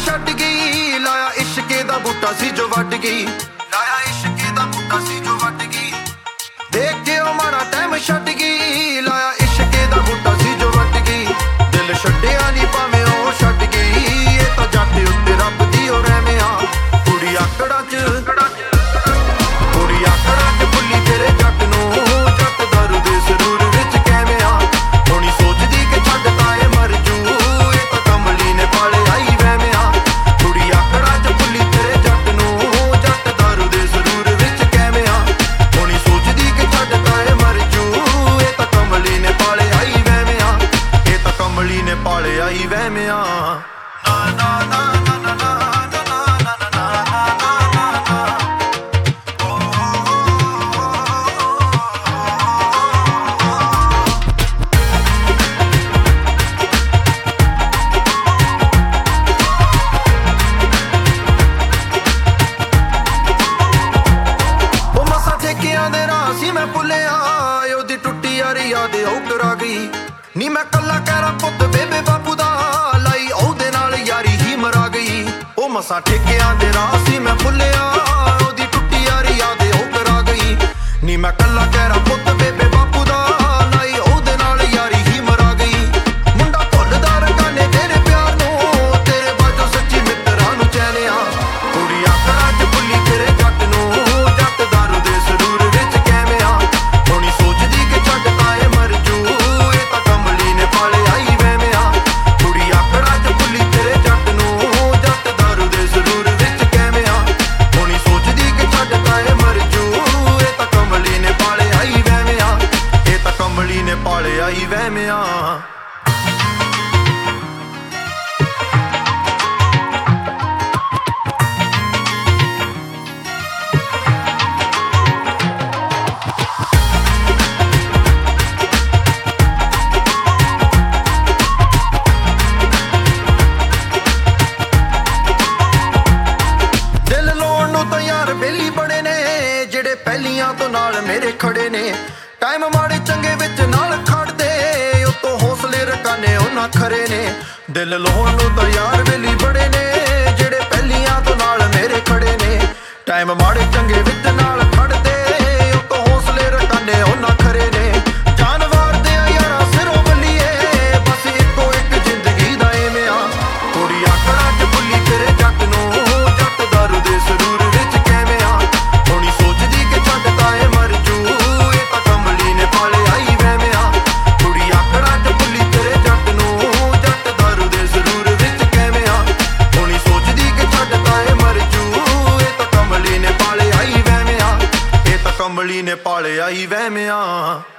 ਛੱਡ ਗਈ, ਲਾਇਆ ਇਸ਼ਕੇ ਦਾ ਬੂਟਾ ਸੀ ਜੋ ਵੱਢ ਗਈ, ਲਾਇਆ ਇਸ਼ਕੇ ਦਾ ਬੂਟਾ ਸੀ ਜੋ ਵੱਢ ਗਈ। ਦੇਖ ਕੇ ਉਹ ਮਾੜਾ ਟਾਈਮ ਛੱਡ ਗਈ, ਲਾਇਆ ਇਸ਼ਕੇ ਦਾ ਬੂਟਾ ਸੀ ਜੋ ਵੱਢ ਗਈ। ਦਿਲ ਛੱਡਿਆ ਨੀ ਭਾਵੇਂ ਉਹ ਛੱਡ ਗਈ, ਇਹ ਤਾਂ ਜੱਟ ਉੱਤੇ ਰੱਬ ਦੀ ਉਹ ਰਹਿਮ ਆ। ਕੁੜੀ ਆਕੜਾਂ ਚ ਭੁੱਲੀ ਤੇਰੇ ਜੱਟ ਨੂੰ, ਜੱਟ ਦਾਰੂ ਦੇ ਸਰੂਰ ਵਿੱਚ ਕਿਵੇਂ ਆ। ਹੁਣੀ ਸੋਚਦੀ ਕਿ ਛੱਡਦਾ ਏ ਮਰ ਜੂ, ਇਹ ਤਾਂ ਕਮਲੀ ਨੇ ਪਾਲਿਆ ਹੀ ਵਹਿਮ ਆ। ਕੁੜੀ ਆਕੜਾਂ ਚ ਭੁੱਲੀ ਤੇਰੇ ਜੱਟ ਨੂੰ, ਜੱਟ ਦਾਰੂ ਦੇ ਸਰੂਰ ਵਿੱਚ ਕਿਵੇਂ ਆ। ਹੁਣੀ ਸੋਚਦੀ ਕਿ ਛੱਡਦਾ ਏ ਮਰ ਜੂ, ਇਹ ਤਾਂ ਕਮਲੀ ਨੇ ਪਾਲਿਆ ਹੀ ਵਹਿਮ ਆ। ਇਹ ਤਾਂ ਕਮਲੀ ਨੇ ਪਾਲਿਆ ਹੀ ਵਹਿਮ ਆ। ਨਾ ਨਾ ਨਾ ਨਾ ਨਾ ਮੈਂ ਭੁੱਲਿਆ ਉਹਦੀ ਟੁੱਟੀ ਯਾਰੀ ਯਾਦ ਉਹ ਕਰਾ ਗਈ। ਨੀ ਮੈਂ ਕੱਲਾ ਕਹਿਰਾ ਪੁੱਤ ਬੇਬੇ ਬਾਪੂ ਦਾ, ਲਾਈ ਉਹਦੇ ਨਾਲ ਯਾਰੀ ਹੀ ਮਰਾ ਗਈ। ਉਹ ਮਸਾਂ ਠੇਕਿਆਂ ਦੇ ਰਾਹ ਸੀ ਮੈਂ ਭੁੱਲਿਆ, ਉਹਦੀ ਟੁੱਟੀ ਯਾਰੀ ਯਾਦ ਉਹ ਕਰਾ ਗਈ। ਨੀ ਮੈਂ ਕੱਲਾ ਕਹਿਰਾ ਪੁੱਤ ਬੇਬੇ ਬਾਪੂ ਦਾ, ਲਾਈ ਉਹਦੇ ਨਾਲ ਯਾਰੀ ਹੀ ਮਰਾ ਗਈ। ਮੁੰਡਾ ਭੁੱਲਦਾ ਰਕਾਨੇ ਤੇਰੇ ਪਿਆਰ ਨੂੰ, ਤੇਰੇ ਬਾਝੋਂ ਸੱਚੀ ਮਿੱਤਰਾਂ ਨੂੰ ਚੈਨ ਆ। ਕੁੜੀ ਆਕੜਾਂ ਚ ਭੁੱਲੀ ਤੇਰੇ ਜੱਟ ਨੂੰ, ਜੱਟ ਦਾਰੂ ਦੇ ਸਰੂਰ ਵਿੱਚ ਕਿਵੇਂ ਆ। ਹੁਣੀ ਸੋਚਦੀ ਕਿ ਛੱਡਦਾ ਏ ਮਰ ਜੂ, ਇਹ ਤਾਂ ਕਮਲੀ ਨੇ ਪਾਲਿਆ ਹੀ ਵਹਿਮ ਆ। ਕੁੜੀ ਆਕੜਾਂ ਚ ਭੁੱਲੀ ਤੇਰੇ ਜੱਟ ਨੂੰ, ਜੱਟ ਦਾਰੂ ਦੇ ਸਰੂਰ ਵਿੱਚ ਕਿਵੇਂ ਆ। ਹੁਣੀ ਸੋਚਦੀ ਕਿ ਛੱਡਦਾ ਏ ਮਰ ਜੂ, ਇਹ ਤਾਂ ਕਮਲੀ ਨੇ ਪਾਲਿਆ ਹੀ ਵਹਿਮ ਆ। ਇਹ ਤਾਂ ਕਮਲੀ ਨੇ ਪਾਲਿਆ ਹੀ ਵਹਿਮ ਆ। ਬੇਲੀ ਬੜੇ ਨੇ ਜਿਹੜੇ ਪਹਿਲੀਆਂ ਤੋਂ ਨਾਲ ਮੇਰੇ ਖੜੇ ਨੇ, ਟਾਈਮ ਮਾੜੇ ਚੰਗੇ ਵਿੱਚ ਨਾਲ ਖੜਦੇ, ਉਤੋਂ ਹੌਸਲੇ ਰਕਾਨੇ ਉਹਨਾਂ ਖਰੇ ਨੇ। ਦਿਲ ਲਾਉਣ ਨੂੰ ਤਾਂ ਯਾਰ ਬੇਲੀ ਬੜੇ ਨੇ ਜਿਹੜੇ ਪਹਿਲੀਆਂ ਤੋਂ ਨਾਲ ਮੇਰੇ ਖੜੇ ਨੇ, ਟਾਈਮ ਮਾੜੇ ਚੰਗੇ ਵਿੱਚ ਨਾਲ ਖੜਦੇ, ਉਤੋਂ ਹੌਸਲੇ ਰਕਾਨੇ ਉਹਨਾਂ ਖਰੇ ਨੇ। ਜਾਨਵਰ ਦੇ ਯਾਰਾਂ ਸਿਰੋਂ ਬੱਲੀਏ, ਬਸ ਇੱਕੋ ਇੱਕ ਜ਼ਿੰਦਗੀ ਦਾ ਐਵੇਂ ਆ। ਕੁੜੀ ਆਕੜਾਂ ਚ ਭੁੱਲੀ ਤੇਰੇ ਜੱਟ ਨੂੰ, ਜੱਟ ਦਾਰੂ ਦੇ ਸਰੂਰ ਵਿੱਚ ਕਿਵੇਂ ਆ। ਹੁਣੀ ਸੋਚਦੀ ਕਿ ਛੱਡਦਾ ਏ ਮਰ ਜੂ, ਇਹ ਤਾਂ ਕਮਲੀ ਨੇ ਪਾਲਿਆ ਹੀ ਵਹਿਮ ਆ। ਕੁੜੀ ਆਕੜਾਂ ਚ ਭੁੱਲੀ ਤੇਰੇ ਜੱਟ ਨੂੰ, ਜੱਟ ਦਾਰੂ ਦੇ ਸਰੂਰ ਵਿੱਚ ਕਿਵੇਂ ਆ। ਹੁਣੀ ਸੋਚਦੀ ਕਿ ਛੱਡਦਾ ਏ ਮਰ ਜੂ, ਇਹ ਤਾਂ ਕਮਲੀ ਨੇ ਪਾਲਿਆ ਹੀ ਵਹਿਮ ਆ। ਇਹ ਤਾਂ ਕਮਲੀ ਨੇ ਪਾਲਿਆ ਹੀ ਵਹਿਮ ਆ।